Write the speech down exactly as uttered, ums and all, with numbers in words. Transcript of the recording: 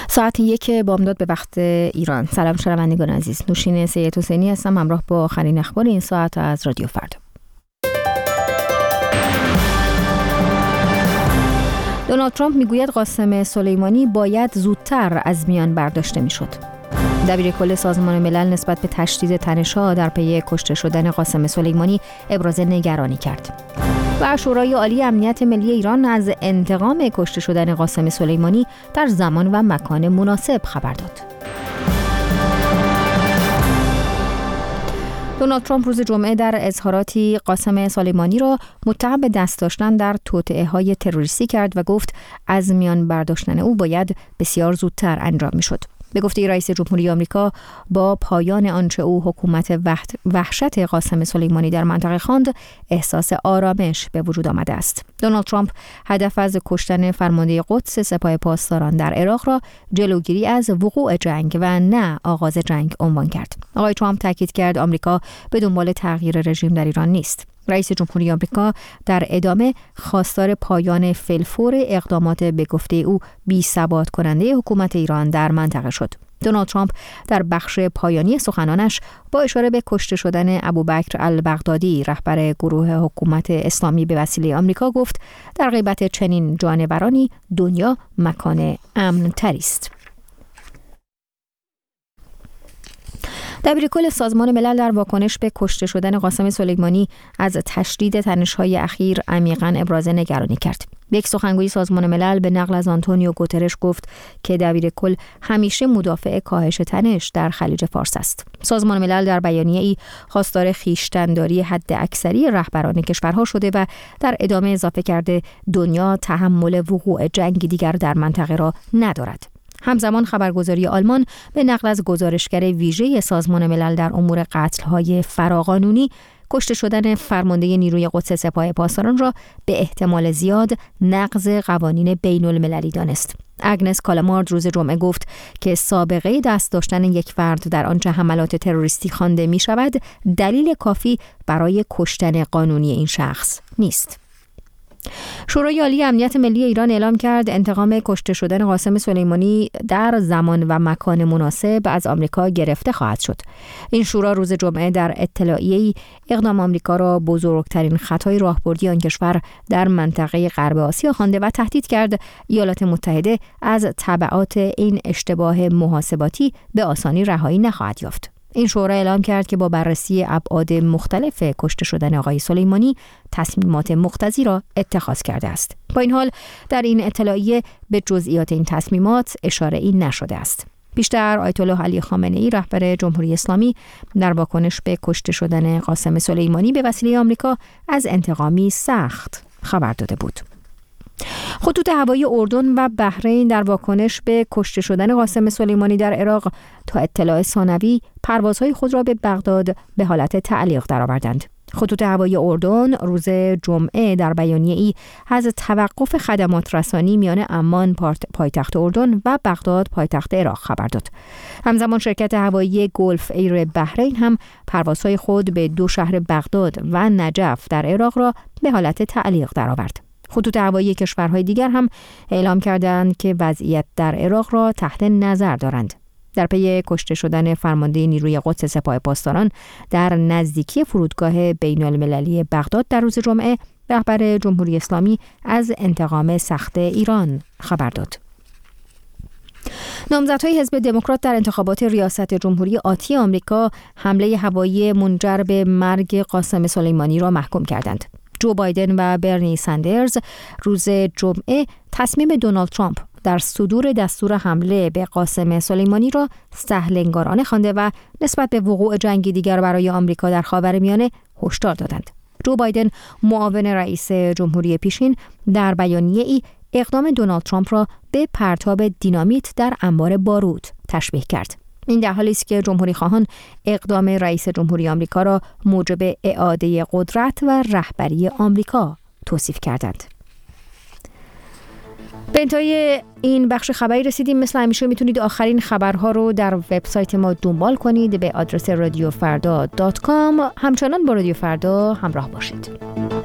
ساعت یک بامداد به وقت ایران. سلام شنوندگان عزیز، نوشین سید حسینی هستم همراه با آخرین اخبار این ساعت از رادیو فردا. دونالد ترامپ میگوید قاسم سلیمانی باید زودتر از میان برداشته میشد. دبیر کل سازمان ملل نسبت به تشدید تنش‌ها در پی کشته شدن قاسم سلیمانی ابراز نگرانی کرد. و شورای عالی امنیت ملی ایران از انتقام کشته شدن قاسم سلیمانی در زمان و مکان مناسب خبر داد. دونالد ترامپ روز جمعه در اظهاراتی قاسم سلیمانی را متهم به دست داشتن در توطئه‌های تروریستی کرد و گفت از میان برداشتن او باید بسیار زودتر انجام می‌شد. به گفته رئیس جمهوری آمریکا با پایان آنچه او حکومت وحشت قاسم سلیمانی در منطقه خواند، احساس آرامش به وجود آمده است. دونالد ترامپ هدف از کشتن فرمانده قدس سپاه پاسداران در عراق را جلوگیری از وقوع جنگ و نه آغاز جنگ عنوان کرد. آقای ترامپ تاکید کرد آمریکا به دنبال تغییر رژیم در ایران نیست. رئیس جمهوری آمریکا در ادامه خواستار پایان فی‌الفور اقدامات به گفته او بی‌ثبات کننده حکومت ایران در منطقه شد. دونالد ترامپ در بخش پایانی سخنانش با اشاره به کشته شدن ابوبکر البغدادی رهبر گروه حکومت اسلامی به وسیله آمریکا گفت در غیبت چنین جانورانی دنیا مکان امن تری است. دبیر کل سازمان ملل در واکنش به کشته شدن قاسم سلیمانی از تشدید تنش‌های اخیر عمیقاً ابراز نگرانی کرد. یک سخنگوی سازمان ملل به نقل از آنتونیو گوترش گفت که دبیر کل همیشه مدافع کاهش تنش در خلیج فارس است. سازمان ملل در بیانیه‌ای خواستار خویشتن‌داری حد اکثری رهبران کشورها شده و در ادامه اضافه کرده دنیا تحمل وقوع جنگ دیگر در منطقه را ندارد. همزمان خبرگزاری آلمان به نقل از گزارشگر ویژه سازمان ملل در امور قتل‌های فراقانونی کشته شدن فرمانده نیروی قدس سپاه پاسداران را به احتمال زیاد نقض قوانین بین المللی دانست. اگنس کالامارد روز جمعه گفت که سابقه دست داشتن یک فرد در آنچه حملات تروریستی خوانده می شود دلیل کافی برای کشتن قانونی این شخص نیست. شورای عالی امنیت ملی ایران اعلام کرد انتقام کشته شدن قاسم سلیمانی در زمان و مکان مناسب از آمریکا گرفته خواهد شد. این شورا روز جمعه در اطلاعیه‌ای اقدام آمریکا را بزرگترین خطای راهبردی آن کشور در منطقه غرب آسیا خوانده و تهدید کرد ایالات متحده از تبعات این اشتباه محاسباتی به آسانی رهایی نخواهد یافت. این شورا اعلام کرد که با بررسی ابعاد مختلف کشته شدن آقای سلیمانی تصمیمات مقتضی را اتخاذ کرده است. با این حال در این اطلاعیه به جزئیات این تصمیمات اشاره‌ای نشده است. بیشتر آیت الله علی خامنه‌ای رهبر جمهوری اسلامی در واکنش به کشته شدن قاسم سلیمانی به وسیله آمریکا از انتقامی سخت خبر داده بود. خطوط هوایی اردن و بحرین در واکنش به کشته شدن قاسم سلیمانی در عراق تا اطلاع ثانوی پروازهای خود را به بغداد به حالت تعلیق درآوردند. خطوط هوایی اردن روز جمعه در بیانیه‌ای از توقف خدمات رسانی میان عمان پایتخت اردن و بغداد پایتخت عراق خبر داد. همزمان شرکت هوایی گلف ایر بحرین هم پروازهای خود به دو شهر بغداد و نجف در عراق را به حالت تعلیق درآورد. خطوط هوایی کشورهای دیگر هم اعلام کردند که وضعیت در عراق را تحت نظر دارند. در پی کشته شدن فرمانده نیروی قدس سپاه پاسداران در نزدیکی فرودگاه بین المللی بغداد در روز جمعه، رهبر جمهوری اسلامی از انتقام سخت ایران خبر داد. نامزدهای حزب دموکرات در انتخابات ریاست جمهوری آتی آمریکا حمله هوایی منجر به مرگ قاسم سلیمانی را محکوم کردند. جو بایدن و برنی سندرز روز جمعه تصمیم دونالد ترامپ در صدور دستور حمله به قاسم سلیمانی را سهل‌انگارانه خوانده و نسبت به وقوع جنگی دیگر برای آمریکا در خاورمیانه هشدار دادند. جو بایدن معاون رئیس جمهوری پیشین در بیانیه‌ای اقدام دونالد ترامپ را به پرتاب دینامیت در انبار بارود تشبیه کرد. این در حالی است که جمهوری خواهان اقدام رئیس جمهوری آمریکا را موجب اعاده قدرت و رهبری آمریکا توصیف کردند. به انتهای این بخش خبری رسیدیم. مثل همیشه میتونید آخرین خبرها رو در وبسایت ما دنبال کنید به آدرس رادیو فردا دات کام. همچنان با رادیو فردا همراه باشید.